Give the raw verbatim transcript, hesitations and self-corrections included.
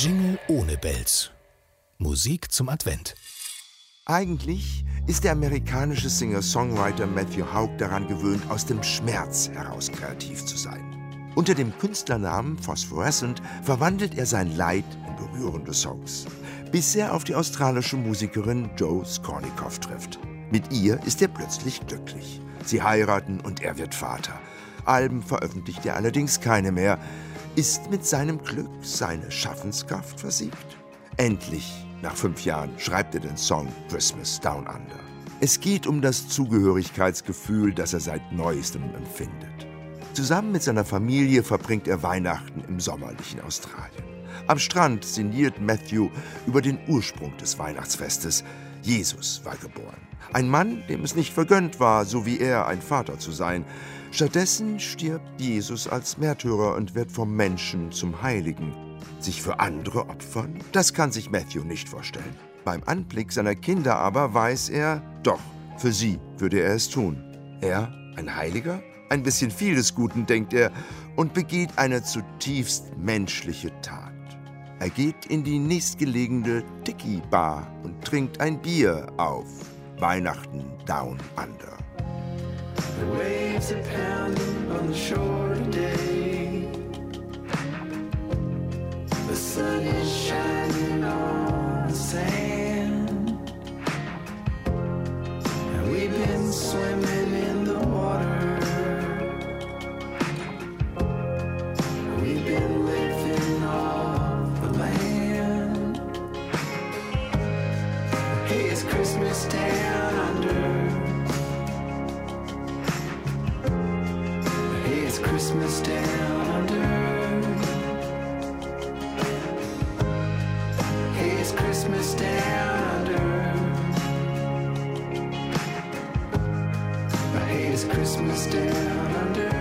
Jingle ohne Bells. Musik zum Advent. Eigentlich ist der amerikanische Singer-Songwriter Matthew Hauk daran gewöhnt, aus dem Schmerz heraus kreativ zu sein. Unter dem Künstlernamen Phosphorescent verwandelt er sein Leid in berührende Songs, bis er auf die australische Musikerin Jo Skornikoff trifft. Mit ihr ist er plötzlich glücklich. Sie heiraten und er wird Vater. Alben veröffentlicht er allerdings keine mehr. Ist mit seinem Glück seine Schaffenskraft versiegt? Endlich, nach fünf Jahren, schreibt er den Song Christmas Down Under. Es geht um das Zugehörigkeitsgefühl, das er seit Neuestem empfindet. Zusammen mit seiner Familie verbringt er Weihnachten im sommerlichen Australien. Am Strand sinniert Matthew über den Ursprung des Weihnachtsfestes. Jesus war geboren. Ein Mann, dem es nicht vergönnt war, so wie er, ein Vater zu sein. Stattdessen stirbt Jesus als Märtyrer und wird vom Menschen zum Heiligen. Sich für andere opfern? Das kann sich Matthew nicht vorstellen. Beim Anblick seiner Kinder aber weiß er, doch, für sie würde er es tun. Er, ein Heiliger? Ein bisschen viel des Guten, denkt er, und begeht eine zutiefst menschliche Tat. Er geht in die nächstgelegene Tiki-Bar und trinkt ein Bier auf Weihnachten Down Under. The waves are pounding on the shore today. The sun is shining on the sand. And we've been swimming in the water. We've been living off the land. Hey, it's Christmas down under. It's Christmas down under. Hey, it's Christmas down under. Hey, it's Christmas down under.